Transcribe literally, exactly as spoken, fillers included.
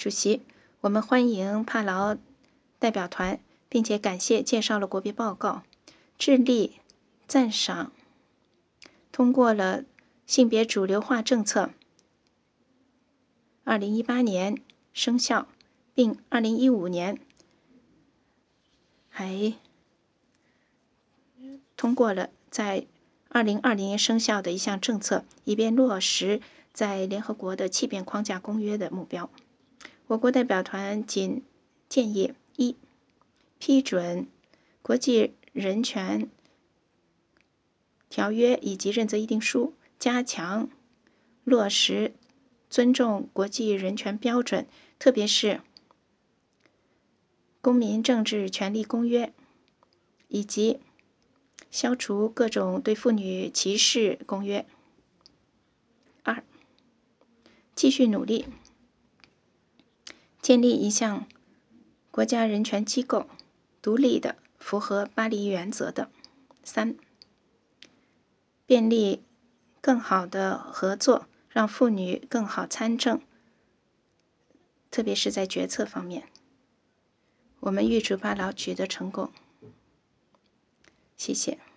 主席，我们欢迎帕劳代表团，并且感谢介绍了国别报告。智利赞赏通过了性别主流化政策，二零一八年生效，并二零一五年还通过了在二零二零年生效的一项政策，以便落实在联合国的气变框架公约的目标。我国代表团仅建议：一、批准国际人权条约以及认责议定书，加强落实尊重国际人权标准，特别是《公民政治权利公约》，以及消除各种对妇女歧视公约。二、继续努力建立一项国家人权机构，独立的、符合巴黎原则的。三、便利更好的合作，让妇女更好参政，特别是在决策方面。我们预祝巴劳取得成功。谢谢。